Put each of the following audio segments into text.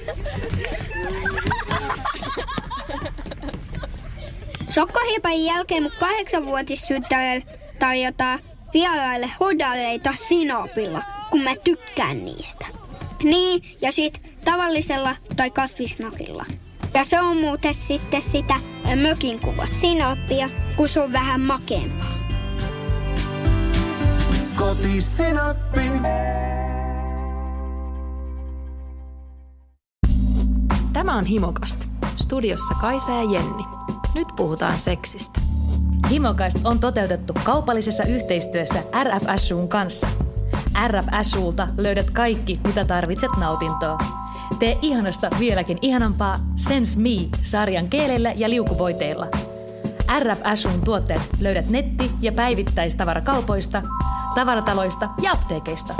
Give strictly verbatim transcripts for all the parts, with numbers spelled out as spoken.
Sokkohiiparin jälkeen mun kahdeksanvuotistyttärelle tarjotaan vieraille hodaleita sinapilla, kun mä tykkään niistä. Niin, ja sit tavallisella tai kasvisnakilla. Ja se on muuten sitten sitä mökin kuva sinappia, kun se on vähän makeampaa. Kotisinappi. Tämä on Himokast. Studiossa Kaisa ja Jenni. Nyt puhutaan seksistä. Himokast on toteutettu kaupallisessa yhteistyössä R F S U:n kanssa. R F S U:lta löydät kaikki, mitä tarvitset nautintoa. Tee ihanasta vieläkin ihanampaa Sense Me-sarjan keelellä ja liukuvoiteilla. R F S U:n tuotteet löydät netti- ja päivittäistavarakaupoista, tavarataloista ja apteekeista.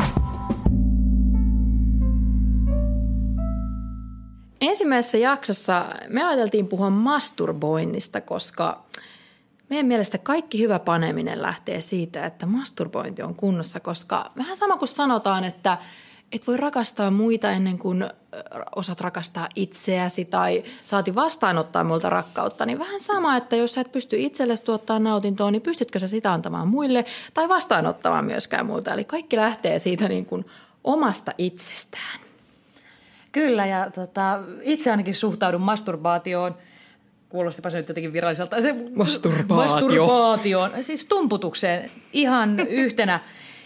Ensimmäisessä jaksossa me ajateltiin puhua masturboinnista, koska meidän mielestä kaikki hyvä paneminen lähtee siitä, että masturbointi on kunnossa, koska vähän sama kuin sanotaan, että et voi rakastaa muita ennen kuin osaat rakastaa itseäsi tai saati vastaanottaa muilta rakkautta, niin vähän sama, että jos sä et pysty itsellesi tuottaa nautintoa, niin pystytkö sä sitä antamaan muille tai vastaanottamaan myöskään muilta. Eli kaikki lähtee siitä niin kuin omasta itsestään. Kyllä, ja tota, itse ainakin suhtaudun masturbaatioon, kuulostipa se nyt jotenkin viralliselta. Se, Masturbaatio. Masturbaatioon, siis tumputukseen ihan yhtenä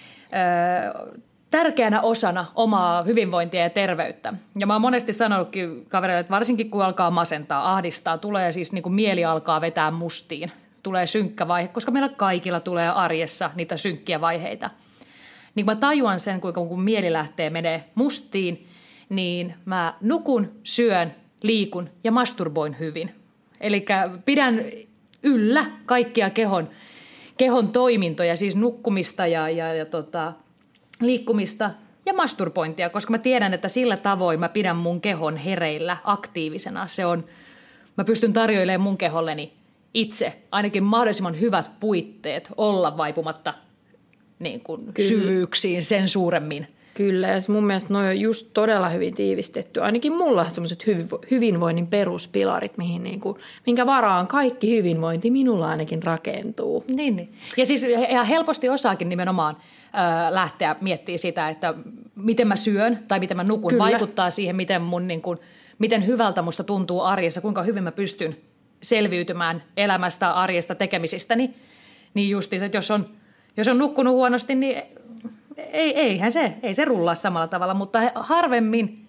ö, tärkeänä osana omaa hyvinvointia ja terveyttä. Ja mä oon monesti sanonutkin kavereille, että varsinkin kun alkaa masentaa, ahdistaa, tulee siis niin kuin mieli alkaa vetää mustiin. Tulee synkkä vaihe, koska meillä kaikilla tulee arjessa niitä synkkiä vaiheita. Niin kun mä tajuan sen, kuinka kun mieli lähtee menee mustiin, niin mä nukun, syön, liikun ja masturboin hyvin. Eli pidän yllä kaikkia kehon, kehon toimintoja, siis nukkumista ja, ja, ja tota, liikkumista ja masturbointia, koska mä tiedän, että sillä tavoin mä pidän mun kehon hereillä aktiivisena. Se on, mä pystyn tarjoilemaan mun keholleni itse ainakin mahdollisimman hyvät puitteet olla vaipumatta niin kuin syvyyksiin sen suuremmin. Kyllä, ja mun mielestä noi on just todella hyvin tiivistetty. Ainakin mulla on semmoiset hyvinvoinnin peruspilarit, mihin niin kuin, minkä varaan kaikki hyvinvointi minulla ainakin rakentuu. Niin, niin. Ja siis ja helposti osaakin nimenomaan äh, lähteä miettimään sitä, että miten mä syön tai miten mä nukun. Kyllä. Vaikuttaa siihen, miten, mun, niin kuin, miten hyvältä musta tuntuu arjessa, kuinka hyvin mä pystyn selviytymään elämästä, arjesta, tekemisistä. Niin, niin justiinsa, että jos on, jos on nukkunut huonosti, niin Ei, eihän se, ei se rullaa samalla tavalla, mutta harvemmin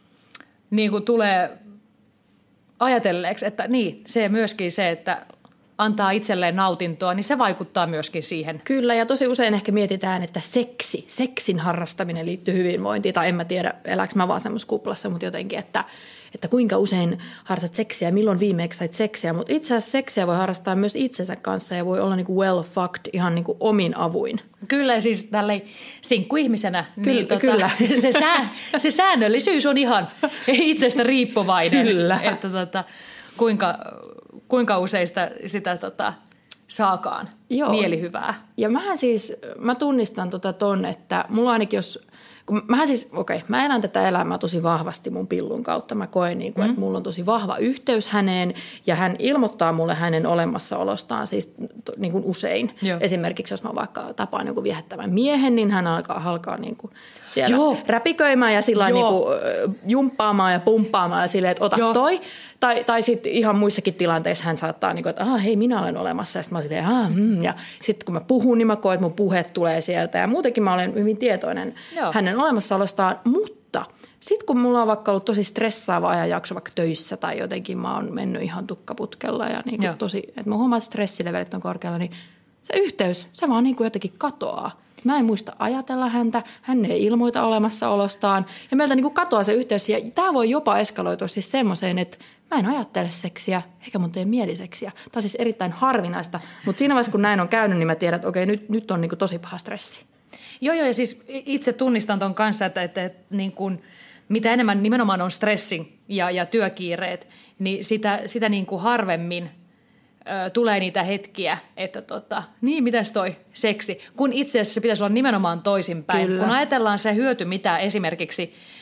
niin kuin tulee ajatelleeksi, että niin, se myöskin se, että antaa itselleen nautintoa, niin se vaikuttaa myöskin siihen. Kyllä, ja tosi usein ehkä mietitään, että seksi, seksin harrastaminen liittyy hyvinvointiin, tai en mä tiedä, elääkö mä vaan semmoisessa kuplassa, mutta jotenkin, että, että kuinka usein harrastat seksiä ja milloin viimeksi sait seksiä, mutta itse asiassa seksiä voi harrastaa myös itsensä kanssa ja voi olla niin kuin well fucked ihan niin kuin omin avuin. Kyllä, siis tälleen sinkkuihmisenä, Kyllä, niin tota, kyllä. Se, sää, se säännöllisyys on ihan itsestä riippuvainen, Kyllä. että tota, kuinka, kuinka usein sitä, sitä tota, saakaan Joo. mielihyvää. Ja mähän siis, mä tunnistan tota ton, että mulla ainakin jos, kun mähän siis, okei, okay, mä elän tätä elämää tosi vahvasti mun pillun kautta. Mä koen niin kuin, mm. että mulla on tosi vahva yhteys häneen ja hän ilmoittaa mulle hänen olemassaolostaan siis niin kuin usein. Joo. Esimerkiksi jos mä vaikka tapaan jonkun viehättävän miehen, niin hän alkaa, alkaa niin kuin siellä Joo. räpiköimään ja sillä niin kuin jumppaamaan ja pumppaamaan ja silleen, että ota Joo. toi. Tai, tai sitten ihan muissakin tilanteissa hän saattaa, niin kuin, että hei, minä olen olemassa. Ja sitten mä oon silleen, ah, mm. ja sitten kun mä puhun, niin mä koen, että mun puheet tulee sieltä. Ja muutenkin mä olen hyvin tietoinen Joo. hänen olemassaolostaan. Mutta sitten kun mulla on vaikka ollut tosi stressaava ajanjakso vaikka töissä tai jotenkin mä oon mennyt ihan tukkaputkella ja niin kuin tosi, että mä huomaan, että stressilevelit on korkealla, niin se yhteys, se vaan niin kuin jotenkin katoaa. Mä en muista ajatella häntä, hän ei ilmoita olemassaolostaan ja meiltä niin kuin katoaa se yhteys. Ja tämä voi jopa eskaloitua siis semmoiseen, että mä en ajattele seksiä, eikä mun tee mieliseksiä. Tämä on siis erittäin harvinaista, mutta siinä vaiheessa kun näin on käynyt, niin mä tiedän, että okei, nyt, nyt on niin kuin tosi paha stressi. Joo, joo, ja siis itse tunnistan ton kanssa, että, että, että niin kuin, mitä enemmän nimenomaan on stressin ja, ja työkiireet, niin sitä, sitä niin kuin harvemmin ö, tulee niitä hetkiä, että tota, niin, mitäs toi seksi, kun itse asiassa se pitäisi olla nimenomaan toisinpäin. Kyllä. Kun ajatellaan se hyöty, mitä esimerkiksi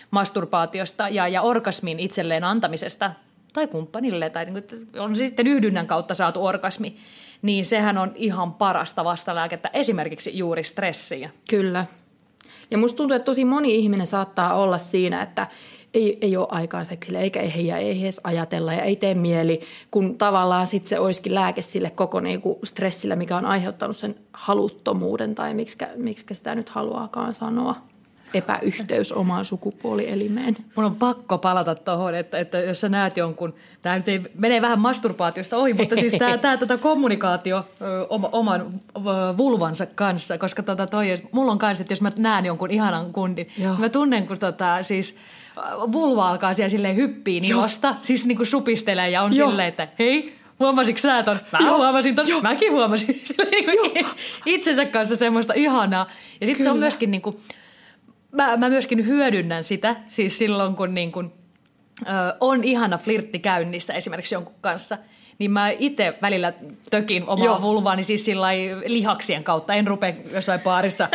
masturbaatiosta ja, ja orgasmin itselleen antamisesta tai kumppanille tai niin kuin, on se sitten yhdynnän kautta saatu orgasmi, niin sehän on ihan parasta vastalääkettä esimerkiksi juuri stressiin. Kyllä. Ja musta tuntuu, että tosi moni ihminen saattaa olla siinä, että ei, ei ole aikaa seksille, eikä ehdi ja ei edes ajatella ja ei tee mieli, kun tavallaan sitten se olisikin lääke sille koko niinku stressillä, mikä on aiheuttanut sen haluttomuuden tai miksikä, miksikä sitä nyt haluaakaan sanoa. Epäyhteys omaan sukupuolielimeen. Mun on pakko palata tuohon, että, että jos sä näet jonkun, tämä nyt ei, menee vähän masturbaatiosta ohi, mutta siis tämä, tämä tota kommunikaatio ö, oma, oman ö, vulvansa kanssa, koska tota toi, mulla on kanssa, että jos mä näen jonkun ihanan kundin, niin mä tunnen, kun tota, siis vulva alkaa siellä silleen hyppiin ilosta, siis niin kuin supistelee ja on Joo. silleen, että hei, huomasitko sä ton? Mä Joo. huomasin ton, Joo. mäkin huomasin. Silleen niin kuin itsensä kanssa semmoista ihanaa. Ja sitten se on myöskin niin kuin, Mä, mä myöskin hyödynnän sitä, siis silloin kun niin kun, ö, on ihana flirtti käynnissä esimerkiksi jonkun kanssa, niin mä itse välillä tökin omaa Joo. vulvaani siis sillai lihaksien kautta. En rupea jossain baarissa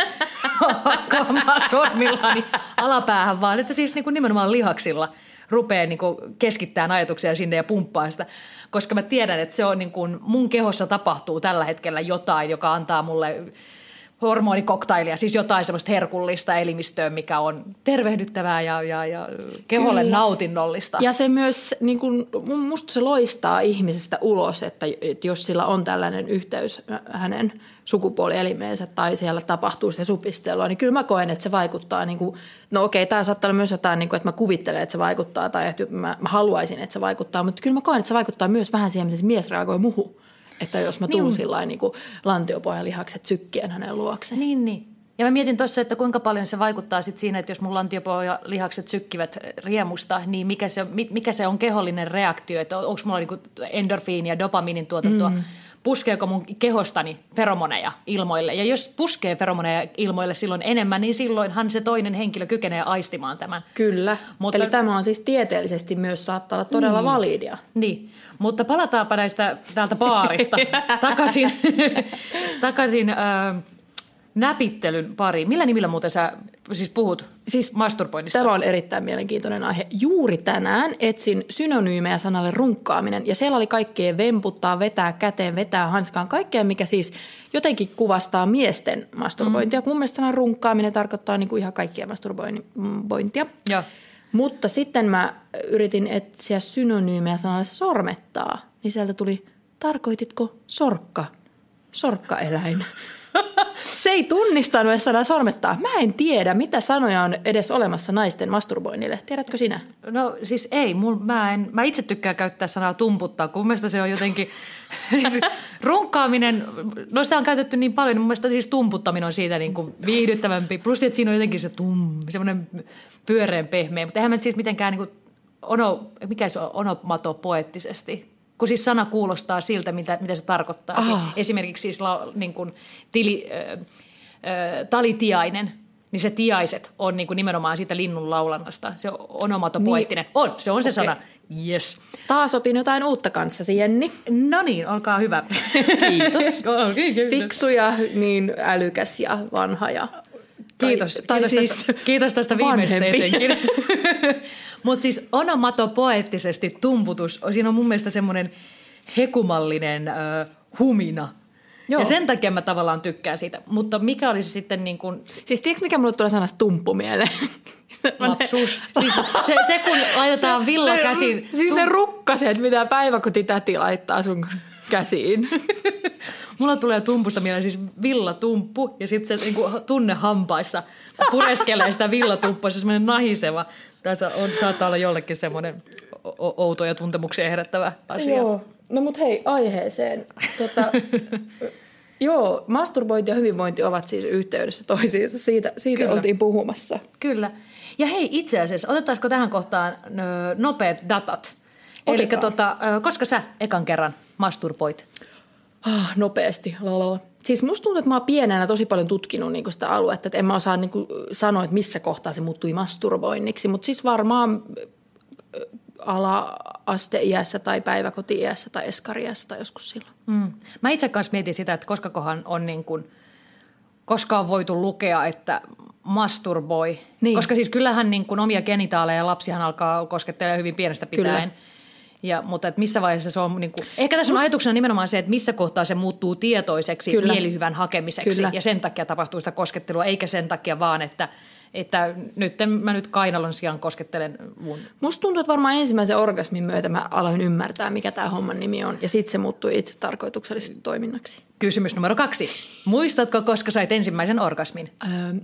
hakkaamaan sormillani alapäähän, vaan että siis niin kun nimenomaan lihaksilla rupeaa niin kun keskittämään ajatuksia sinne ja pumppaa sitä. Koska mä tiedän, että se on niin kun mun kehossa tapahtuu tällä hetkellä jotain, joka antaa mulle hormonikoktailia, siis jotain semmoista herkullista elimistöä, mikä on tervehdyttävää ja, ja, ja keholle Kyllä. nautinnollista. Ja se myös, niin kuin, musta se loistaa ihmisestä ulos, että, että jos sillä on tällainen yhteys hänen sukupuolielimeensä tai siellä tapahtuu sitä supistelua, niin kyllä mä koen, että se vaikuttaa, niin kuin, no okei, tämä saattaa olla myös jotain, niin kuin, että mä kuvittelen, että se vaikuttaa tai että mä, mä haluaisin, että se vaikuttaa, mutta kyllä mä koen, että se vaikuttaa myös vähän siihen, miten se mies reagoi muhun. Että jos mä tuun niin, sillain niin lantiopohjan lihakset sykkien hänen luokseen. Niin, niin. Ja mä mietin tuossa, että kuinka paljon se vaikuttaa sit siinä, että jos mun lantiopohjan lihakset sykkivät riemusta, niin mikä se, mikä se on kehollinen reaktio, että onko mulla niinku endorfiini ja dopamiinin tuotantoa, mm. puskeeko mun kehostani feromoneja ilmoille. Ja jos puskee feromoneja ilmoille silloin enemmän, niin silloinhan se toinen henkilö kykenee aistimaan tämän. Kyllä, mutta, eli tämä on siis tieteellisesti myös saattaa olla todella niin, validia. Niin. Mutta palataanpa näistä täältä baarista takaisin, takaisin äh, näpittelyn pariin. Millä nimillä muuten sä siis puhut siis masturboinnista? Tämä on erittäin mielenkiintoinen aihe. Juuri tänään etsin synonyymejä sanalle runkkaaminen ja siellä oli kaikkea vemputtaa, vetää käteen, vetää hanskaan, kaikkea mikä siis jotenkin kuvastaa miesten masturbointia. Mm. Mun mielestä sana runkkaaminen tarkoittaa niin kuin ihan kaikkia masturbointia. Joo. Mutta sitten mä yritin etsiä synonyymejä sanalle sormettaa, niin sieltä tuli, tarkoititko sorkka, sorkkaeläin? Se ei tunnistanut edes sanaa sormettaa. Mä en tiedä, mitä sanoja on edes olemassa naisten masturboinnille. Tiedätkö sinä? No siis ei, mul, mä, en, mä itse tykkään käyttää sanaa tumputtaa, kun mun mielestä se on jotenkin, siis runkkaaminen, no sitä on käytetty niin paljon, niin mun mielestä siis tumputtaminen on siitä niin kuin viihdyttävämpi. Plus, että siinä on jotenkin se tum, semmoinen pyöreän pehmeä, mutta eihän mä siis mitenkään niin kuin ono, mikä se on, onomatopoeettisesti. Kun siis sana kuulostaa siltä, mitä, mitä se tarkoittaa. Ah. Esimerkiksi siis la, niin kuin tili, äh, äh, talitiainen, niin se tiaiset on niin kuin nimenomaan siitä linnun laulannasta. Se on onomatopoeettinen. Niin. On, se on se okay. sana. Yes. Taas opin jotain uutta kanssasi, Jenni. No niin, olkaa hyvä. Kiitos. Fiksu ja niin älykäs ja vanha ja... Kiitos, tai, tai kiitos, siis tästä, kiitos tästä viimeistä etenkin. Mutta siis onomatopoeettisesti tumputus, siinä on mun mielestä semmoinen hekumallinen äh, humina. Joo. Ja sen takia mä tavallaan tykkään siitä. Mutta mikä olisi sitten niin kuin... Siis tiedätkö mikä mulle tulee sanasta tumppu mieleen? Lapsus. Siis se, se kun laitetaan se, villa käsiin. Siis tum... ne rukkaset, mitä päiväkotitäti laittaa sun käsiin. Mulla tulee tumpusta mieleen siis villatumppu ja sitten se niinku tunne hampaissa, kun pureskelee sitä villatumpua, se semmoinen nahiseva. Tässä on, saattaa olla jollekin semmoinen outo ja tuntemuksia herättävä asia. Joo, no mut hei, aiheeseen. Tota, joo, masturbointi ja hyvinvointi ovat siis yhteydessä toisiinsa. Siitä, siitä oltiin puhumassa. Kyllä. Ja hei, itse asiassa, otetaanko tähän kohtaan nopeat datat? Eli tota, koska sä ekan kerran masturboit? Ah, nopeasti, lalala. Siis musta tuntuu, että mä oon pienenä tosi paljon tutkinut niinku sitä aluetta, että en mä osaa niinku sanoa, että missä kohtaa se muuttui masturboinniksi, mutta siis varmaan ala-asteiässä tai päiväkoti-iässä tai eskari-iässä tai joskus silloin. Mm. Mä itse kanssa mietin sitä, että koskakohan on niin kuin, koska on voitu lukea, että masturboi. Niin. Koska siis kyllähän niin kuin omia genitaaleja lapsihan alkaa koskettelemaan hyvin pienestä pitäen. Kyllä. Ja, mutta että missä vaiheessa se on, niin kuin, ehkä tässä on ajatuksena nimenomaan se, että missä kohtaa se muuttuu tietoiseksi Kyllä. mielihyvän hakemiseksi. Kyllä. Ja sen takia tapahtuu sitä koskettelua, eikä sen takia vaan, että, että nyt mä nyt kainalon sijaan koskettelen mun. Musta tuntuu, että varmaan ensimmäisen orgasmin myötä mä aloin ymmärtää, mikä tämä homman nimi on. Ja sitten se muuttui itse tarkoituksellisesti toiminnaksi. Kysymys numero kaksi. Muistatko, koska sait ensimmäisen orgasmin? Öö,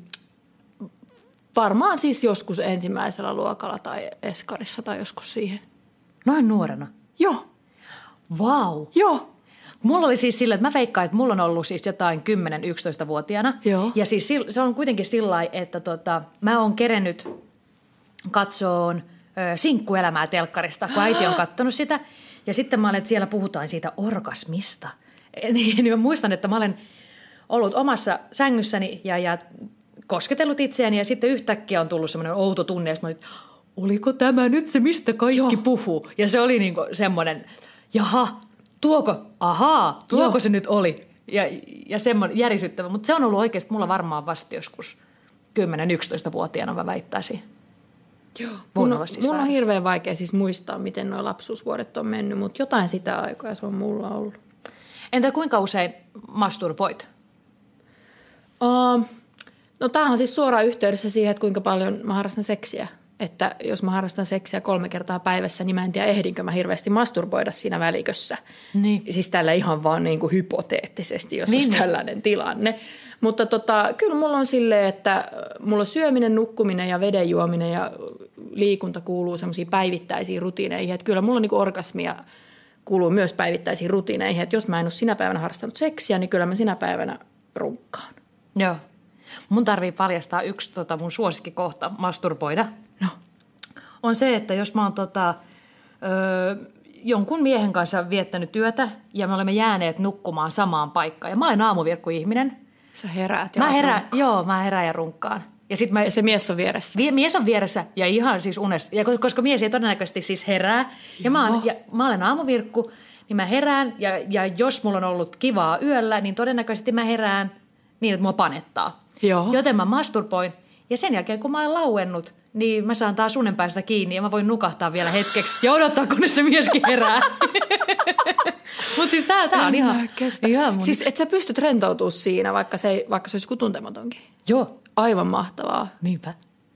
varmaan siis joskus ensimmäisellä luokalla tai eskarissa tai joskus siihen. Noin nuorena? Joo. Vau. Wow. Joo. Mulla oli siis sillä, että mä veikkaan, että mulla on ollut siis jotain kymmenen-yksitoista-vuotiaana. Joo. Ja siis se on kuitenkin sillä lailla, että tota, mä oon kerennyt katsoon ö, sinkkuelämää telkkarista, kun äiti on kattonut sitä. Ja sitten mä olen, että siellä puhutaan siitä orgasmista. Niin mä muistan, että mä olen ollut omassa sängyssäni ja, ja kosketellut itseäni ja sitten yhtäkkiä on tullut semmoinen outo tunne, ja mä olin, oliko tämä nyt se, mistä kaikki Joo. puhuu? Ja se oli niinku semmoinen, jaha, tuoko, ahaa, tuoko Joo. se nyt oli? Ja, ja semmoinen järisyttävä, mutta se on ollut oikeasti mulla varmaan vasta joskus kymmenen-yksitoista-vuotiaana mä väittäisin. Joo. Mun, on, siis mun on hirveän vaikea siis muistaa, miten nuo lapsuusvuodet on mennyt, mutta jotain sitä aikaa se on mulla ollut. Entä kuinka usein masturboit? Uh, no tämähän on siis suoraan yhteydessä siihen, että kuinka paljon mä harrastan seksiä. Että jos mä harrastan seksiä kolme kertaa päivässä, niin mä en tiedä, ehdinkö mä hirveästi masturboida siinä välikössä. Niin. Siis tällä ihan vaan niin kuin hypoteettisesti, jos niin, olisi tällainen tilanne. Mutta tota, kyllä mulla on silleen, että mulla syöminen, nukkuminen ja veden juominen ja liikunta kuuluu semmoisiin päivittäisiin rutiineihin. Että kyllä mulla niin kuin orgasmia kuuluu myös päivittäisiin rutiineihin. Että jos mä en ole sinä päivänä harrastanut seksiä, niin kyllä mä sinä päivänä runkkaan. Joo. Mun tarvii paljastaa yksi tota, mun suosikkikohta masturboida. No. On se, että jos mä oon tota, ö, jonkun miehen kanssa viettänyt työtä ja me olemme jääneet nukkumaan samaan paikkaan. Ja mä olen aamuvirkkuihminen. Sä heräät ja mä herään, Joo, mä herään ja runkkaan. Ja, sit mä, ja se mies on vieressä. Vie, mies on vieressä ja ihan siis unessa. Ja koska mies ei todennäköisesti siis herää. Ja mä, oon, ja mä olen aamuvirkku, niin mä herään. Ja, ja jos mulla on ollut kivaa yöllä, niin todennäköisesti mä herään niin, että mua panettaa. Joo. Joten mä masturboin. Ja sen jälkeen, kun mä olen lauennut, niin mä saan taas unenpäästä kiinni ja mä voin nukahtaa vielä hetkeksi ja odottaa, kunnes se mieskin herää. Mutta siis tää, tää on ihan, ihan mun... Siis et sä pystyt rentoutumaan siinä, vaikka se, ei, vaikka se olisi tuntematonkin. Joo. Aivan mahtavaa. Niinpä.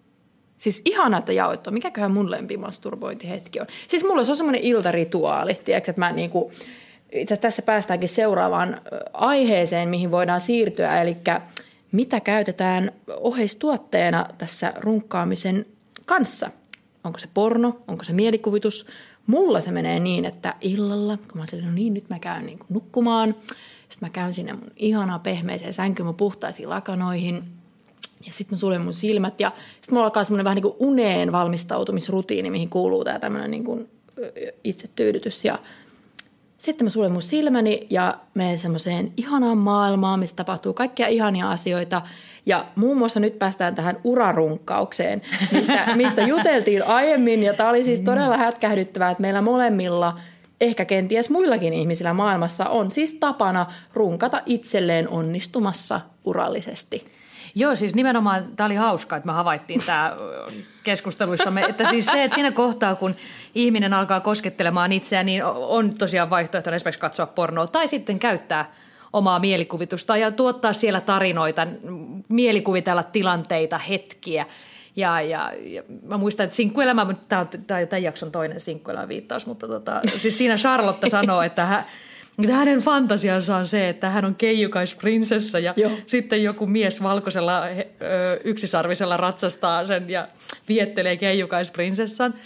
Siis ihanaa, että jaoit on. Mikäköhän mun lempimasturbointihetki on? Siis mulla se on semmoinen iltarituaali, tiedätkö, että mä niinku... Itse asiassa tässä päästäänkin seuraavaan aiheeseen, mihin voidaan siirtyä, eli mitä käytetään oheistuotteena tässä runkkaamisen kanssa. Onko se porno, onko se mielikuvitus? Mulla se menee niin, että illalla, kun mä sanon, no niin, nyt mä käyn niin kuin nukkumaan. Sitten mä käyn sinne mun ihanaa pehmeiseen sänkyyn, mun puhtaisiin lakanoihin. Ja sitten mä suljen mun silmät. Ja sitten mulla alkaa semmoinen vähän niin kuin uneen valmistautumisrutiini, mihin kuuluu tää tämmöinen niin kuin itsetyydytys. Ja sitten mä suljen mun silmäni ja menen semmoiseen ihanaan maailmaan, missä tapahtuu kaikkia ihania asioita. Ja muun muassa nyt päästään tähän urarunkkaukseen, mistä, mistä juteltiin aiemmin. Ja tämä oli siis todella hätkähdyttävää, että meillä molemmilla, ehkä kenties muillakin ihmisillä maailmassa, on siis tapana runkata itselleen onnistumassa urallisesti. Joo, siis nimenomaan tämä oli hauskaa, että me havaittiin tämä keskusteluissamme, että siis se, että siinä kohtaa, kun ihminen alkaa koskettelemaan itseään, niin on tosiaan vaihtoehto esimerkiksi katsoa pornoa tai sitten käyttää omaa mielikuvitusta ja tuottaa siellä tarinoita, mielikuvitella tilanteita, hetkiä. Ja, ja, ja mä muistan, että sinkkuelämä, tämä on tämän jakson toinen sinkkuelämä viittaus, mutta tota, siis siinä Charlotte sanoo, että hän, hänen fantasiansa on se, että hän on keijukaisprinssessa ja Joo. sitten joku mies valkoisella ö, yksisarvisella ratsastaa sen ja viettelee keijukaisprinssessan.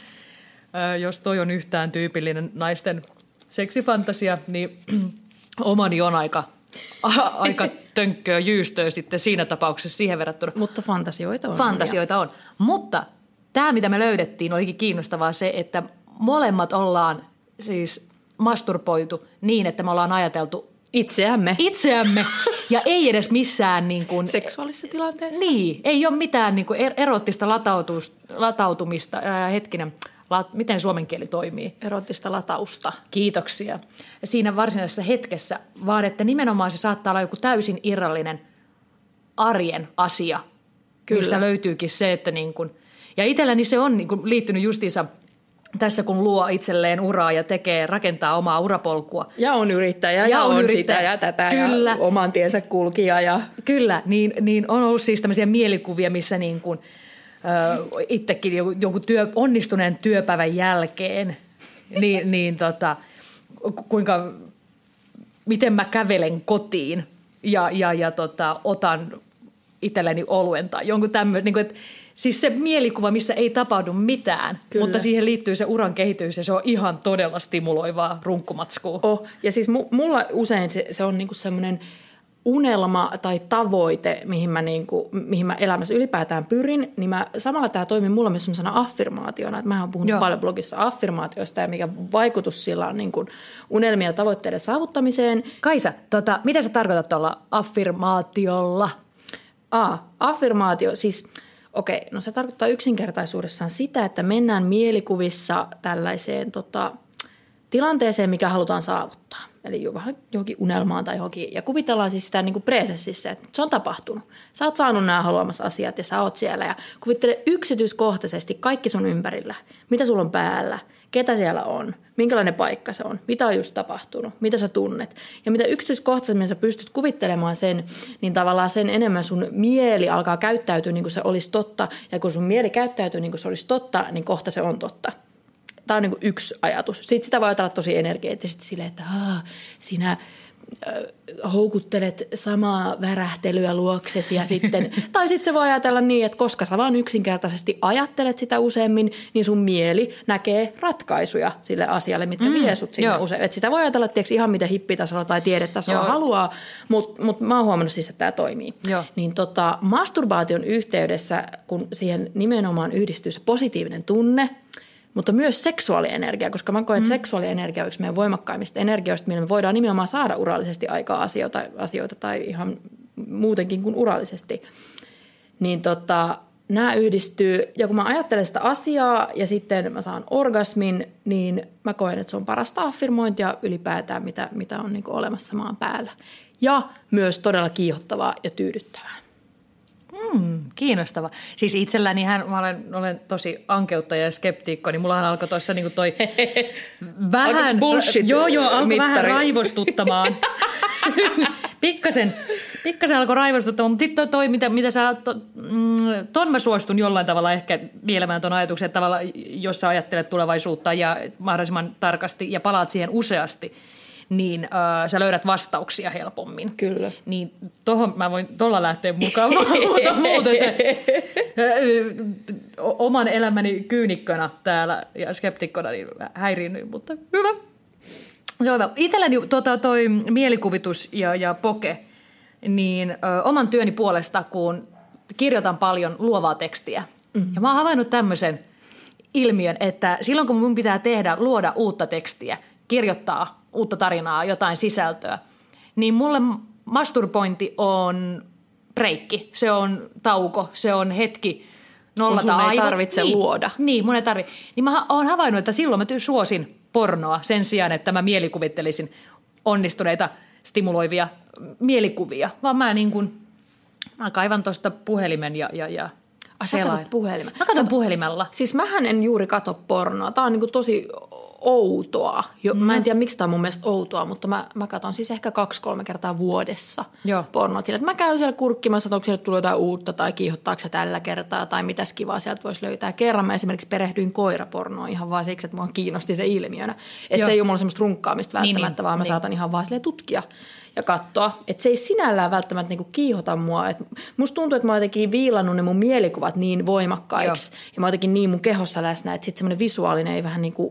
Ö, jos toi on yhtään tyypillinen naisten seksifantasia, niin omani on aika, a, aika tönkköä jyystöä sitten siinä tapauksessa siihen verrattuna. Mutta fantasioita on. Fantasioita on. Mutta tämä, mitä me löydettiin, olikin kiinnostavaa se, että molemmat ollaan siis masturboitu niin, että me ollaan ajateltu itseämme. Itseämme. Ja ei edes missään niin kuin, seksuaalisessa tilanteessa. Niin, ei ole mitään niin kuin erottista latautumista. Ää, hetkinen, lat, miten suomen kieli toimii? Erottista latausta. Kiitoksia. Siinä varsinaisessa hetkessä, vaan että nimenomaan se saattaa olla joku täysin irrallinen arjen asia. Kyllä. Mistä löytyykin se, että niin kuin, ja itselläni se on niin kuin liittynyt justiinsa tässä, kun luo itselleen uraa ja tekee, rakentaa omaa urapolkua. Ja on yrittäjä ja, ja on, on yrittäjä. Sitä ja tätä Kyllä. ja oman tiensä kulkija. Ja... Kyllä, niin, niin on ollut siis tämmöisiä mielikuvia, missä niin kuin, äh, itsekin jonkun työ, onnistuneen työpäivän jälkeen, niin, niin tota, kuinka, miten mä kävelen kotiin ja, ja, ja tota, otan itselleni oluen tai jonkun tämmöinen, niin kuin, että siis se mielikuva, missä ei tapahdu mitään, Kyllä. mutta siihen liittyy se uran kehitys ja se on ihan todella stimuloivaa runkkumatskua. Oh, ja siis mulla usein se, se on niinku semmoinen unelma tai tavoite, mihin mä, niinku, mihin mä elämässä ylipäätään pyrin, niin mä, samalla tämä toimii mulla myös semmoisena affirmaationa, että mä oon puhunut Joo. paljon blogissa affirmaatioista ja mikä vaikutus sillä on niinku unelmien ja tavoitteiden saavuttamiseen. Kaisa, tota, mitä sä tarkoitat tuolla affirmaatiolla? Aa, affirmaatio, siis... Okei, no se tarkoittaa yksinkertaisuudessaan sitä, että mennään mielikuvissa tällaiseen tota, tilanteeseen, mikä halutaan saavuttaa. Eli johonkin unelmaan tai johonkin, ja kuvitellaan siis sitä niin kuin presessissä, että se on tapahtunut. Sä oot saanut nämä haluamassa asiat ja sä oot siellä ja kuvittele yksityiskohtaisesti kaikki sun ympärillä. Mitä sulla on päällä, ketä siellä on, minkälainen paikka se on, mitä on just tapahtunut, mitä sä tunnet. Ja mitä yksityiskohtaisemmin sä pystyt kuvittelemaan sen, niin tavallaan sen enemmän sun mieli alkaa käyttäytyä niin kuin se olisi totta. Ja kun sun mieli käyttäytyy niin kuin se olisi totta, niin kohta se on totta. Tämä on niin kuin yksi ajatus. Sitten sitä voi ajatella tosi energeettisesti silleen, että Aa, sinä äh, houkuttelet samaa värähtelyä luoksesi ja sitten, tai sitten se voi ajatella niin, että koska sä vaan yksinkertaisesti ajattelet sitä useammin, niin sun mieli näkee ratkaisuja sille asialle, mitkä mm, vie sut sinne usein. Et sitä voi ajatella tiiäks, ihan miten hippitasolla tai tiedetasolla joo. haluaa, mutta mut mä oon huomannut siis, että tämä toimii. Joo. Niin tota, masturbaation yhteydessä, kun siihen nimenomaan yhdistyy se positiivinen tunne, mutta myös seksuaalienergia, koska mä koen, että mm. seksuaalienergia on yksi meidän voimakkaimmista energioista, millä me voidaan nimenomaan saada urallisesti aikaa asioita, asioita tai ihan muutenkin kuin urallisesti. Niin tota, nämä yhdistyy, ja kun mä ajattelen sitä asiaa ja sitten mä saan orgasmin, niin mä koen, että se on parasta affirmointia ylipäätään, mitä, mitä on niin kuin olemassa maan päällä. Ja myös todella kiihottavaa ja tyydyttävää. Hmm, kiinnostava. Siis itsellänihän mä olen, olen tosi ankeuttaja ja skeptiikko, niin mullahan alkoi tuossa niinku toi vähän, joo joo, alkoi vähän raivostuttamaan. pikkasen, pikkasen alkoi raivostuttamaan, mutta sitten toi, mitä, mitä sä, to, mm, ton mä suostun jollain tavalla ehkä nielemään ton ajatuksen, että tavalla, jos sä ajattelet tulevaisuutta ja mahdollisimman tarkasti ja palaat siihen useasti, niin äh, sä löydät vastauksia helpommin. Kyllä. Niin tohon mä voin tuolla lähteä mukaan, mutta muuten se äh, oman elämäni kyynikkönä täällä ja skeptikkona niin häiriinny, mutta hyvä. Se on hyvä. Itselläni tota, toi mielikuvitus ja, ja poke, niin ö, oman työni puolesta, kun kirjoitan paljon luovaa tekstiä. Mm-hmm. Ja mä oon havainnut tämmöisen ilmiön, että silloin kun mun pitää tehdä, luoda uutta tekstiä, kirjoittaa uutta tarinaa, jotain sisältöä, niin mulle masturbointi on breikki, se on tauko, se on hetki nollata aivot. Kun sun ei tarvitse niin, luoda. Niin, mun ei tarvitse. Niin mä oon havainnut, että silloin mä suosin pornoa sen sijaan, että mä mielikuvittelisin onnistuneita stimuloivia mielikuvia, vaan mä niin kuin, mä kaivan tuosta puhelimen ja, ja, ja Sä katot puhelimen. Mä katon puhelimella. Siis mähän en juuri katso pornoa. Tää on niinku tosi outoa. Jo, mm. Mä en tiedä, miksi tää on mun mielestä outoa, mutta mä, mä katon siis ehkä kaksi-kolme kertaa vuodessa Joo. pornoa. Sillä, että mä käyn siellä kurkkimassa, että onko siellä tullut jotain uutta tai kiihottaako se tällä kertaa tai mitäs kivaa sieltä voisi löytää. Kerran mä esimerkiksi perehdyin koirapornoon ihan vaan siksi, että mua kiinnosti se ilmiönä. Että se ei ole mulla semmoista runkkaamista välttämättä, niin, vaan mä niin. saatan ihan vaan silleen tutkia ja katsoa. Että se ei sinällään välttämättä niinku kiihota mua. Et musta tuntuu, että mä oon jotenkin viilannut ne mun mielikuvat niin voimakkaiksi Joo. ja mä oon jotenkin niin mun kehossa läsnä, että sitten semmoinen visuaalinen ei vähän niin kuin,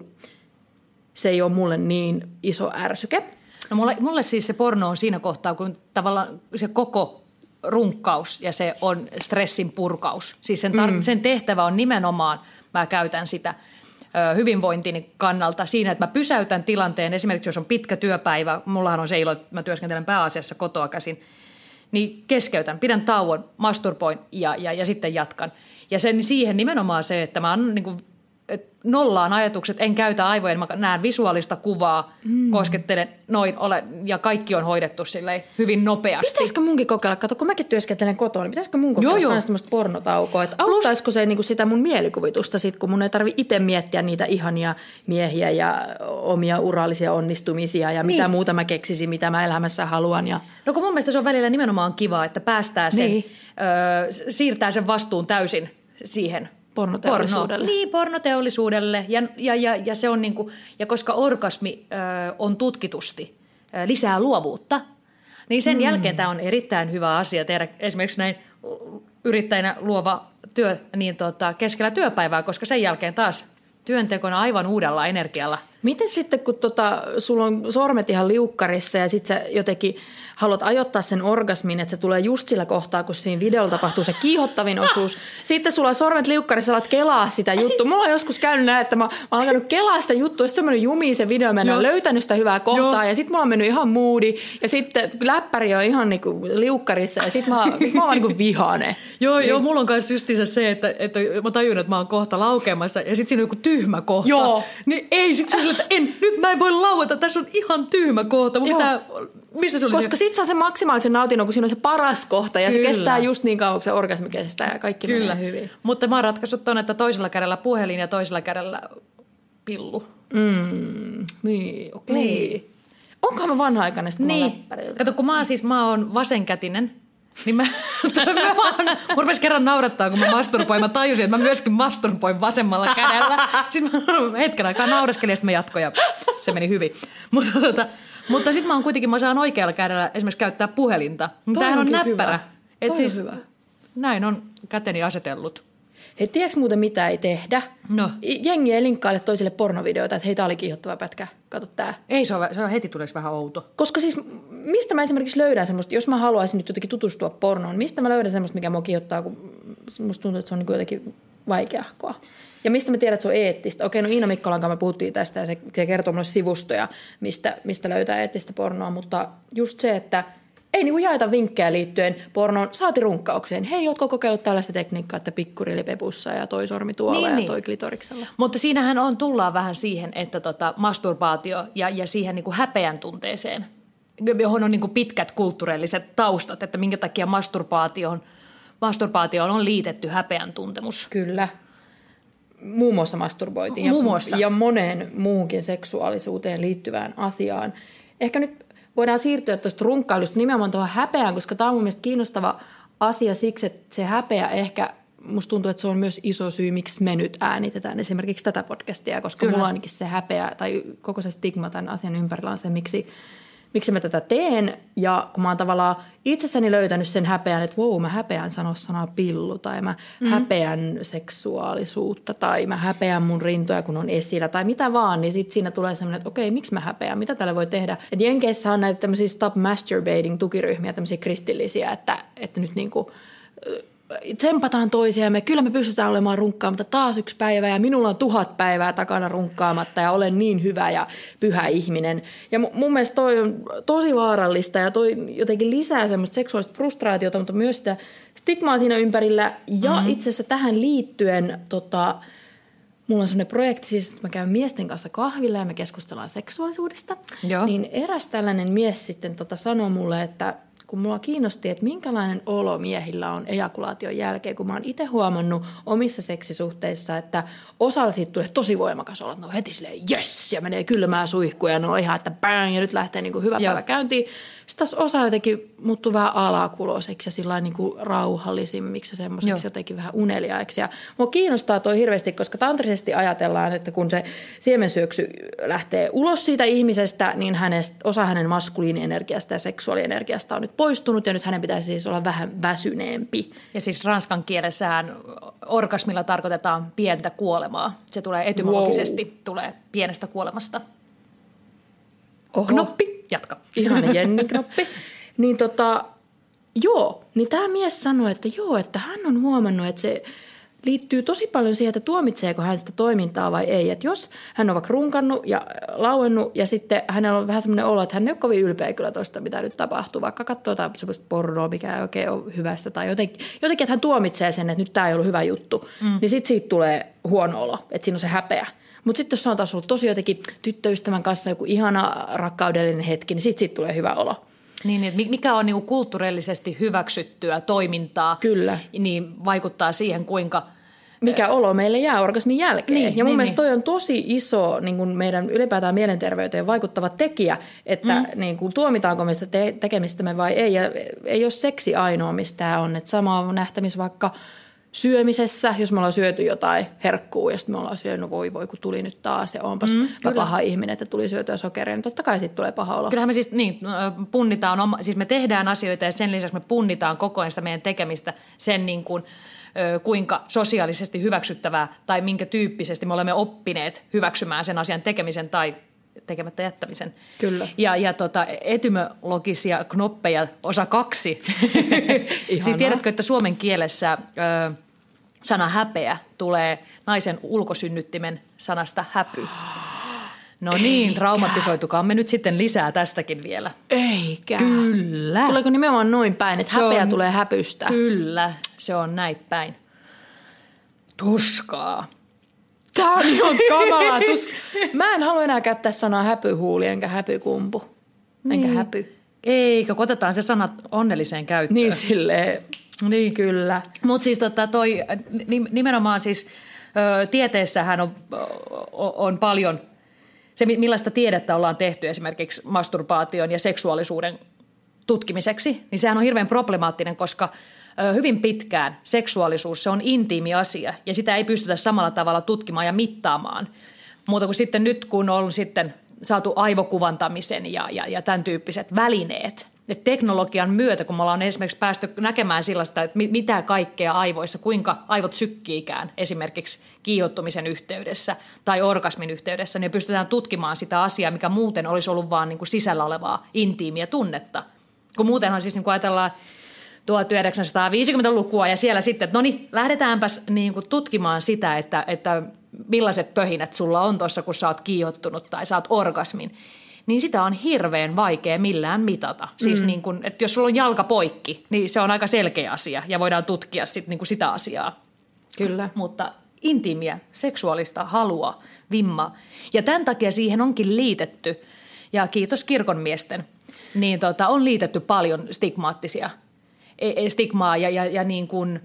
se ei ole mulle niin iso ärsyke. No mulle, mulle siis se porno on siinä kohtaa, kun tavallaan se koko runkkaus ja se on stressin purkaus. Siis sen, tar- mm. sen tehtävä on nimenomaan, mä käytän sitä ö, hyvinvointini kannalta siinä, että mä pysäytän tilanteen. Esimerkiksi jos on pitkä työpäivä, mullahan on se ilo, että mä työskentelen pääasiassa kotoa käsin, niin keskeytän, pidän tauon, masturboin ja, ja, ja sitten jatkan. Ja sen, siihen nimenomaan se, että mä annan niin kuin nollaan ajatukset, en käytä aivoja, mä näen visuaalista kuvaa, mm. koskettelen noin ole, ja kaikki on hoidettu silleen hyvin nopeasti. Pitäisikö munkin kokeilla, kato kun mäkin työskentelen kotona, niin pitäisikö mun kokeilla joo, myös tämmöistä pornotaukoa, että auttaisiko se niinku sitä mun mielikuvitusta sit, kun mun ei tarvi itse miettiä niitä ihania miehiä ja omia urallisia onnistumisia ja niin. mitä muuta mä keksisin, mitä mä elämässä haluan. Ja... No kun mun mielestä se on välillä nimenomaan kiva, että päästää sen, niin. ö, siirtää sen vastuun täysin siihen pornoteollisuudelle. Porno. Niin, pornoteollisuudelle. Ja, ja, ja, ja, se on niinku, ja koska orgasmi ö, on tutkitusti ö, lisää luovuutta, niin sen mm. jälkeen tämä on erittäin hyvä asia tehdä esimerkiksi näin yrittäjänä luova työ niin tota, keskellä työpäivää, koska sen jälkeen taas työntekona aivan uudella energialla. Miten sitten, kun tota, sulla on sormet ihan liukkarissa ja sitten sä jotenkin haluat ajoittaa sen orgasmin, että se tulee just sillä kohtaa, kun siinä videolla tapahtuu se kiihottavin osuus. Sitten sulla on sormet liukkarissa, alat kelaa sitä juttua. Mulla on joskus käynyt näin, että mä, mä oon alkanut kelaa sitä juttua, sitten se on mennyt jumiin se video, mä en ole löytänyt sitä hyvää kohtaa Joo. ja sitten mulla on mennyt ihan moodi ja sitten läppäri on ihan niinku liukkarissa ja sitten mä, sit mä oon vaan niinku vihane. Joo, niin. joo, mulla on kanssa justiinsa se, että, että mä tajun, että mä oon kohta laukeamassa ja sitten siinä on joku tyhmä kohta. Joo. Niin ei, sitten se että en, nyt mä en voi lauata, tässä on ihan tyhmä kohta. Mun pitää, missä se oli Koska se? sit saa sen maksimaalisen nautinnon, kun siinä on se paras kohta ja Kyllä. se kestää just niin kauan, kun se orgasmi kestää ja kaikki Kyllä. menee hyvin. Mutta mä oon ratkaissut ton, että toisella kädellä puhelin ja toisella kädellä pillu. Mm, niin, okei. Okay. Niin. Onkohan mä vanha-aikainen sitten, kun niin. mä oon läppäriltä? Kato, kun mä oon siis, mä oon vasenkätinen. Niin mä, mä vaan, mun rupesi kerran naurattaa, kun mä masturboin. Mä tajusin, että mä myöskin masturboin vasemmalla kädellä. Sitten mä hetken aikaa nauraskelin ja sitten mä jatkoin ja se meni hyvin. Mutta, tota, mutta sitten mä oon kuitenkin, mä saan oikealla kädellä esimerkiksi käyttää puhelinta. Tämähän on näppärä. Et Toi siis, on hyvä. Näin on käteni asetellut. Hei, tiedätkö muuten mitä ei tehdä? No. Jengi ei linkkaile toisille pornovideoita, että hei, tää oli kiihottava pätkä, kato tää. Ei, se on, se on heti tuleeksi vähän outo. Koska siis, mistä mä esimerkiksi löydän semmoista, jos mä haluaisin nyt jotenkin tutustua pornoon, mistä mä löydän semmoista, mikä mua kiihottaa, kun musta tuntuu, että se on niin jotenkin vaikeahkoa. Ja mistä mä tiedän, että se on eettistä? Okei, no Iina Mikkolan kanssa me puhuttiin tästä ja se, se kertoo mulle sivustoja, mistä, mistä löytää eettistä pornoa, mutta just se, että ei niinku jaeta vinkkejä liittyen pornoon, saati runkkaukseen. Hei, ootko kokeillut tällaista tekniikkaa, että pikkurili pepussa ja toi sormi tuolla niin, ja niin. toi klitoriksella? Mutta siinähän on, tullaan vähän siihen, että tota, masturbaatio ja, ja siihen niinku häpeän tunteeseen, johon on niinku pitkät kulttuurilliset taustat, että minkä takia masturbaatioon, masturbaatioon on liitetty häpeän tuntemus. Kyllä. Muun muassa masturboitiin Muun muassa. Ja, ja moneen muuhunkin seksuaalisuuteen liittyvään asiaan. Ehkä nyt voidaan siirtyä tuosta runkkailusta nimenomaan tuohon häpeään, koska tämä on mun mielestä kiinnostava asia siksi, että se häpeä ehkä, musta tuntuu, että se on myös iso syy, miksi me nyt äänitetään esimerkiksi tätä podcastia, koska Kyllä. mulla ainakin se häpeä tai koko se stigma tämän asian ympärillä on se, miksi, miksi mä tätä teen. Ja kun mä oon tavallaan itsessäni löytänyt sen häpeän, että wow, mä häpeän sanoa sanaa pillu tai mä mm-hmm. häpeän seksuaalisuutta tai mä häpeän mun rintoja, kun on esillä tai mitä vaan, niin sit siinä tulee semmoinen, että okei, miksi mä häpeän, mitä tälle voi tehdä. Et Jenkeissä on näitä tämmöisiä stop masturbating tukiryhmiä, tämmöisiä kristillisiä, että, että nyt niinku tsempataan toisiamme, kyllä me pystytään olemaan runkkaamatta taas yksi päivä ja minulla on tuhat päivää takana runkkaamatta ja olen niin hyvä ja pyhä ihminen. Ja mun mielestä toi on tosi vaarallista ja toi jotenkin lisää semmoista seksuaalista frustraatiota, mutta myös sitä stigmaa siinä ympärillä. Ja mm-hmm. itse asiassa tähän liittyen tota, mulla on semmoinen projekti siis, että mä käyn miesten kanssa kahvilla ja me keskustellaan seksuaalisuudesta. Joo. Niin eräs tällainen mies sitten tota sanoi mulle, että kun mulla kiinnosti, että minkälainen olo miehillä on ejakulaation jälkeen, kun mä oon itse huomannut omissa seksisuhteissa, että osalla siitä tulee tosi voimakas olo, että ne on heti silleen jes ja menee kylmää suihkuja ja ne on ihan, että bang ja nyt lähtee niin kuin hyvä Joo. päivä käyntiin. Sitten taas osa jotenkin muuttuu vähän alakuloiseksi ja sillä niin kuin rauhallisimmiksi ja semmoiseksi jotenkin vähän uneliaiksi. Ja mua kiinnostaa toi hirveästi, koska tantrisesti ajatellaan, että kun se siemensyöksy lähtee ulos siitä ihmisestä, niin hänestä, osa hänen maskuliinienergiasta ja seksuaalienergiasta on nyt poistunut ja nyt hänen pitäisi siis olla vähän väsyneempi. Ja siis ranskan kielessähän orgasmilla tarkoitetaan pientä kuolemaa. Se tulee etymologisesti, wow. tulee pienestä kuolemasta. Oho. Knoppi, jatka. Ihana Jenni-knoppi. Niin tota, joo, niin tämä mies sanoi, että joo, että hän on huomannut, että se liittyy tosi paljon siihen, että tuomitseeko hän sitä toimintaa vai ei. Että jos hän on vaikka runkannut ja lauennut ja sitten hänellä on vähän semmoinen olo, että hän ei ole kovin ylpeä kyllä toista, mitä nyt tapahtuu. Vaikka katsoo jotain semmoista pornoa, mikä ei oikein ole hyvästä tai jotenkin, jotenkin että hän tuomitsee sen, että nyt tämä ei ollut hyvä juttu. Mm. Niin sitten siitä tulee huono olo, että siinä on se häpeä. Mutta sitten jos se on taas ollut tosi jotenkin tyttöystävän kanssa joku ihana rakkaudellinen hetki, niin sitten siitä tulee hyvä olo. Niin, että mikä on niinku kulttuurillisesti hyväksyttyä toimintaa, Kyllä. niin vaikuttaa siihen, kuinka... Mikä olo meille jää orgasmin jälkeen. Niin, ja mun niin, mielestä niin. toi on tosi iso niin kuin meidän ylipäätään mielenterveyteen vaikuttava tekijä, että mm. niin kuin, tuomitaanko me sitä te- tekemistämme vai ei. Ja ei ole seksi ainoa, mistä tämä on. Että sama on nähtämis vaikka syömisessä, jos me ollaan syöty jotain herkkuu ja sitten me ollaan syönyt, no voi voi, kun tuli nyt taas ja onpas mm, paha ihminen, että tuli syötyä sokeria, niin totta kai siitä tulee paha olo. Kyllähän me siis niin, punnitaan, oma, siis me tehdään asioita ja sen lisäksi me punnitaan koko ajan sitä meidän tekemistä sen niin kuin, kuinka sosiaalisesti hyväksyttävää tai minkä tyyppisesti me olemme oppineet hyväksymään sen asian tekemisen tai tekemättä jättämisen. Kyllä. Ja, ja tota, etymologisia knoppeja osa kaksi. Siis tiedätkö, että suomen kielessä ö, sana häpeä tulee naisen ulkosynnyttimen sanasta häpy. No niin, Eikä. traumatisoitukaamme nyt sitten lisää tästäkin vielä. Eikä. Kyllä. Tuleeko nimenomaan noin päin, että Se häpeä on, tulee häpystä? Kyllä, se on näin päin. Tuskaa. Tämä on ihan kamalaa. Tus... Mä en halua enää käyttää sanaa häpyhuuli enkä häpykumpu. Enkä Niin. häpy. Eikö, kun otetaan se sana onnelliseen käyttöön. Niin silleen, Niin. kyllä. Mutta siis tota, toi, nimenomaan siis ö, tieteessähän on, on paljon, se millaista tiedettä ollaan tehty esimerkiksi masturbaation ja seksuaalisuuden tutkimiseksi, niin sehän on hirveän problemaattinen, koska ö, hyvin pitkään seksuaalisuus, se on intiimi asia ja sitä ei pystytä samalla tavalla tutkimaan ja mittaamaan. Muuta kuin sitten nyt, kun on sitten saatu aivokuvantamisen ja, ja, ja tämän tyyppiset välineet. Et teknologian myötä, kun me ollaan esimerkiksi päästy näkemään sellaista, että mitä kaikkea aivoissa, kuinka aivot sykkiikään esimerkiksi kiihottumisen yhteydessä tai orgasmin yhteydessä, niin pystytään tutkimaan sitä asiaa, mikä muuten olisi ollut vaan niin kuin sisällä olevaa intiimiä tunnetta. Kun muutenhan siis niin kuin ajatellaan tuhatyhdeksänsataaviisikymmentälukua ja siellä sitten, että no niin, lähdetäänpäs niin kuin tutkimaan sitä, että, että millaiset pöhinät sulla on tuossa, kun sä oot kiihottunut tai saat orgasmin. Niin sitä on hirveän vaikea millään mitata. Siis mm. niin kun, että jos sulla on jalka poikki, niin se on aika selkeä asia ja voidaan tutkia sit niin kuin sitä asiaa. Kyllä. Mutta intiimiä, seksuaalista halua, vimmaa. Ja tämän takia siihen onkin liitetty, ja kiitos kirkonmiesten, niin tota, on liitetty paljon stigmaattisia stigmaa ja, ja, ja niin kuin,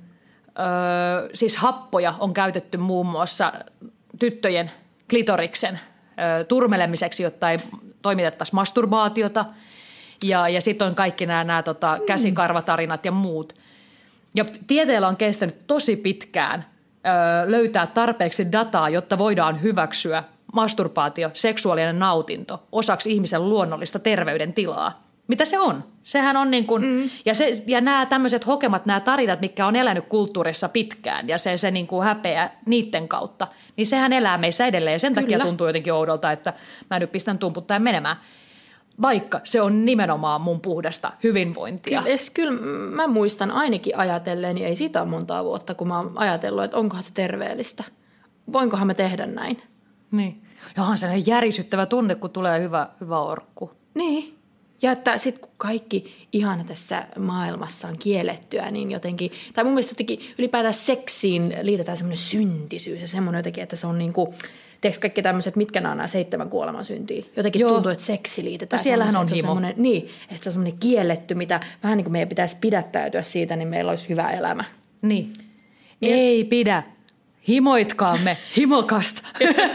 ö, siis happoja on käytetty muun muassa tyttöjen klitoriksen ö, turmelemiseksi, jotta ei toimitettaisiin masturbaatiota ja, ja sitten on kaikki nämä, nämä tota, käsikarvatarinat ja muut. Ja tieteellä on kestänyt tosi pitkään ö, löytää tarpeeksi dataa, jotta voidaan hyväksyä masturbaatio, seksuaalinen nautinto osaksi ihmisen luonnollista terveydentilaa. Mitä se on? Sehän on niin kuin, mm. ja, se, ja nämä tämmöiset hokemat, nämä tarinat, mitkä on elänyt kulttuurissa pitkään ja se, se niin kuin häpeä niiden kautta, niin sehän elää meissä edelleen. Sen Kyllä. takia tuntuu jotenkin oudolta, että mä nyt pistän tumputtaen menemään. Vaikka se on nimenomaan mun puhdasta hyvinvointia. Kyllä, kyllä mä muistan ainakin ajatellen, niin ei siitä ole montaa vuotta, kun mä oon ajatellut, että onkohan se terveellistä. Voinkohan me tehdä näin? Niin. Johan sellainen järisyttävä tunne, kun tulee hyvä, hyvä orkku. Niin. Ja että sitten kun kaikki ihana tässä maailmassa on kiellettyä, niin jotenkin, tai mun mielestä jotenkin ylipäätään seksiin liitetään semmoinen syntisyys ja semmoinen jotenkin, että se on niin kuin, tiedätkö kaikki tämmöiset, mitkä nämä on nämä seitsemän kuoleman syntiä? Jotenkin Joo. tuntuu, että seksi liitetään. No siellähän on himo. Niin, että se on semmoinen kielletty, mitä vähän niin kuin meidän pitäisi pidättäytyä siitä, niin meillä olisi hyvä elämä. Niin. niin. Ei pidä. Himoitkaamme himokasta.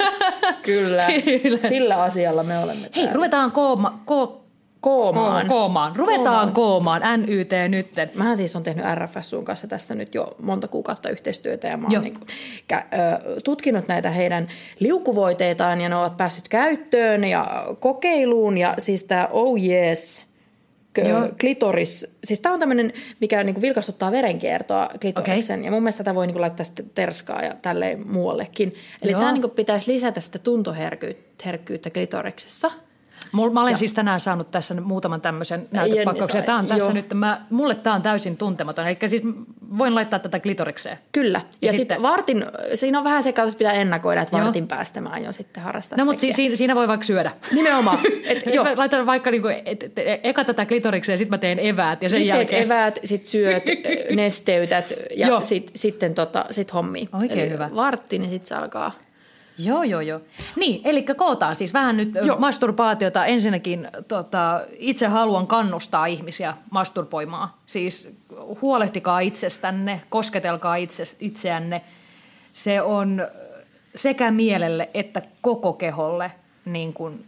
Kyllä. Kyllä. Sillä asialla me olemme täällä. Hei, ruvetaan kooma, ko, koomaan. koomaan. Ruvetaan koomaan. koomaan. N Y T nytten. Mähän siis on tehnyt R F S U:n kanssa tässä nyt jo monta kuukautta yhteistyötä ja mä oon niin kuin, kä, ö, tutkinut näitä heidän liukuvoiteitaan ja ne ovat päässyt käyttöön ja kokeiluun ja siis tämä Oh Yes klitoris, siis tämä on tämmöinen, mikä niinku vilkastuttaa verenkiertoa klitoriksen. Okay. Ja mun mielestä tätä voi niinku laittaa sitten terskaa ja tälleen muuallekin. Eli tämä niinku pitäisi lisätä sitä tuntoherkkyyttä klitoriksessa. Mul, mä olen ja, siis tänään saanut tässä muutaman tämmöisen näytepakkauksen. Tämä on tässä nyt, mä, mulle tämä on täysin tuntematon. Eli siis voin laittaa tätä klitorikseen. Kyllä. Ja, ja sitten sit vartin, siinä on vähän sekautus, pitää ennakoida, että vartin joo. päästä mä aion sitten harrastaa no, mutta si, si, siinä voi vaikka syödä. Nimenomaan. Et, jo. Laitan vaikka niinku, et, et, et, eka tätä klitorikseen ja sitten mä teen eväät ja sen sitten jälkeen. Sitten eväät, sitten syöt, nesteytät ja sit, sitten tota, sit hommia. Oikein eli hyvä. Vartti, niin sitten se alkaa. Joo, joo, joo. Niin, eli kootaan siis vähän nyt joo. masturbaatiota. Ensinnäkin tota, itse haluan kannustaa ihmisiä masturboimaan. Siis huolehtikaa itsestänne, kosketelkaa itse, itseänne. Se on sekä mielelle että koko keholle niin kuin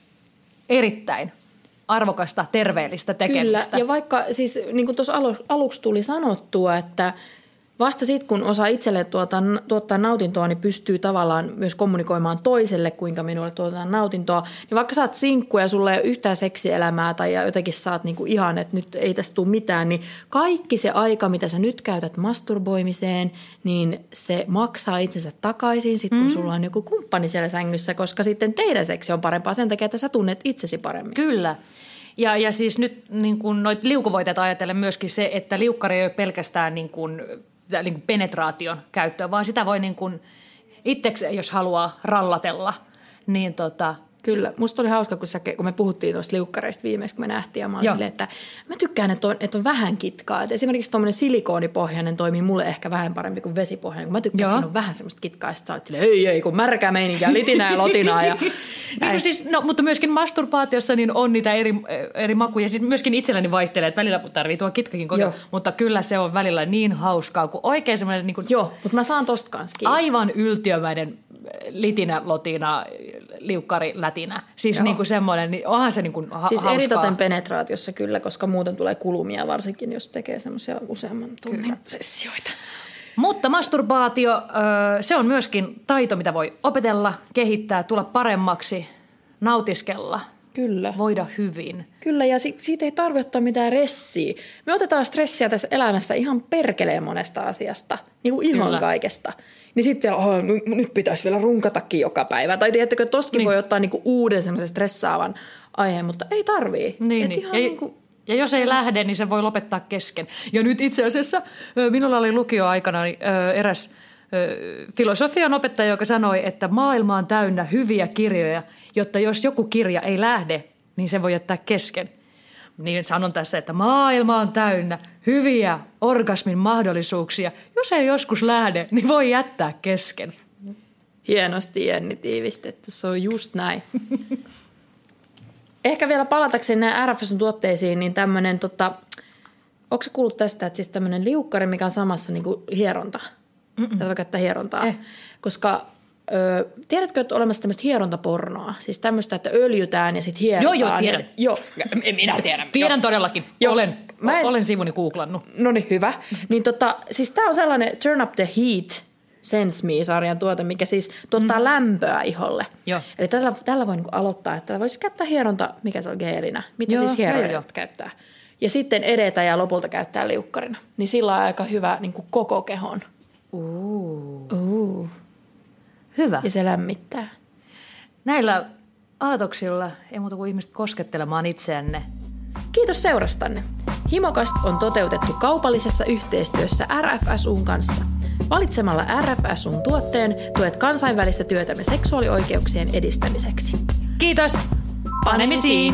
erittäin arvokasta, terveellistä tekemistä. Kyllä, ja vaikka siis niin kuin tuossa alu, aluksi tuli sanottua, että vasta sitten, kun osaa itselle tuota, tuottaa nautintoa, niin pystyy tavallaan myös kommunikoimaan toiselle, kuinka minulle tuotetaan nautintoa. Niin vaikka sä oot sinkku ja sulla ei ole yhtään seksielämää tai jotenkin sä oot niinku ihan, että nyt ei tästä tule mitään, niin kaikki se aika, mitä sä nyt käytät masturboimiseen, niin se maksaa itsensä takaisin sitten, kun mm. sulla on joku kumppani siellä sängyssä, koska sitten teidän seksi on parempaa sen takia, että sä tunnet itsesi paremmin. Kyllä. Ja, ja siis nyt niin kun noit liukuvoiteet ajatellen myöskin se, että liukkari ei ole pelkästään niin kun niin kuin penetraation käyttöön, vaan sitä voi niin kuin itseksi, jos haluaa rallatella, niin tota. Kyllä. Musta oli hauska, kun, sä, kun me puhuttiin noista liukkareista viimeksi, kun me nähtiin, ja mä olin silleen, että mä tykkään, että on, että on vähän kitkaa. Et esimerkiksi tuommoinen silikoonipohjainen toimii mulle ehkä vähän parempi kuin vesipohjainen, kun mä tykkään, Joo. että siinä on vähän semmoista kitkaa, ja sitten sä olet silleen, ei, ei, kun märkää meininkiä, litinää ja lotinaa. Ja niin, siis, no, mutta myöskin masturbaatiossa niin on niitä eri, eri makuja. Siis myöskin itselläni vaihtelee, että välillä tarvii tuo kitkakin kotona, mutta kyllä se on välillä niin hauskaa, kun oikein semmoinen niin kuin Joo, mutta mä saan tosta kanssa kiinni. Aivan yltiömäinen litinä, lotina, liukkari, lätinä. Siis niin kuin semmoinen, niin onhan se niin kuin ha- Siis hauskaa. eritoten penetraatiossa kyllä, koska muuten tulee kulumia, varsinkin jos tekee semmoisia useamman tunnin kyllä. sessioita. Mutta masturbaatio, se on myöskin taito, mitä voi opetella, kehittää, tulla paremmaksi, nautiskella. Kyllä. Voida hyvin. Kyllä, ja si- siitä ei tarvitse ottaa mitään ressiä. Me otetaan stressiä tässä elämässä ihan perkeleen monesta asiasta, niin kuin ihan Kyllä. kaikesta. Niin sitten oh, nyt pitäisi vielä runkatakin joka päivä. Tai tiedättekö, tostakin niin. voi ottaa niinku uuden semmoisen stressaavan aiheen, mutta ei tarvii. Niin, niin. Ja, niinku ja jos ei lähde, niin se voi lopettaa kesken. Ja nyt itse asiassa minulla oli lukioaikana eräs filosofian opettaja, joka sanoi, että maailma on täynnä hyviä kirjoja, jotta jos joku kirja ei lähde, niin se voi jättää kesken. Niin sanon tässä, että maailma on täynnä hyviä orgasmin mahdollisuuksia. Jos ei joskus lähde, niin voi jättää kesken. Hienosti Jenni tiivistetty, se on just näin. Ehkä vielä palatakseni näihin R F S:n tuotteisiin, niin tämmöinen, tota, onko se kuullut tästä, että siis tämmöinen liukkari, mikä on samassa niin kuin hieronta? Tätä voi käyttää hierontaa. Eh. Koska ö, tiedätkö, että on olemassa tämmöistä hierontapornoa? Siis tämmöistä, että öljytään ja sitten hierotaan. Joo, joo, tiedän. Se, joo, minä tiedän. Tiedän jo. todellakin. Joo. Olen, en, olen sivuni googlannut. No niin, hyvä. Niin tota, siis tää on sellainen Turn Up the Heat Sense Me-sarjan tuote, mikä siis tuottaa mm. lämpöä iholle. Joo. Eli tällä, tällä voi niinku aloittaa, että voisi käyttää hieronta, mikä se on geelinä, mitä joo, siis hierojat käyttää. Ja sitten edetä ja lopulta käyttää liukkarina. Niin sillä on aika hyvä niinku koko kehon. Uh. Uh. Hyvä. Ja se lämmittää. Näillä aatoksilla ei muuta kuin ihmiset koskettelemaan itseänne. Kiitos seurastanne. Himokast on toteutettu kaupallisessa yhteistyössä R F S U:n kanssa. Valitsemalla R F S U:n tuotteen tuet kansainvälistä työtämme seksuaalioikeuksien edistämiseksi. Kiitos! Panemisiin!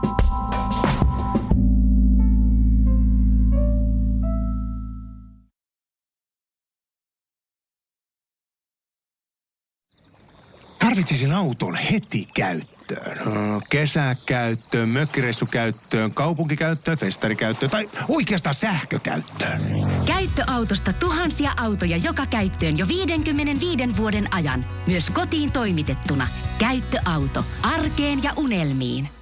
Tarvitsisin auton heti käyttöön. Kesäkäyttöön, mökkireissukäyttöön, kaupunkikäyttöön, festarikäyttöön tai oikeastaan sähkökäyttöön. Käyttöautosta tuhansia autoja joka käyttöön jo viidenkymmenenviiden vuoden ajan. Myös kotiin toimitettuna. Käyttöauto. Arkeen ja unelmiin.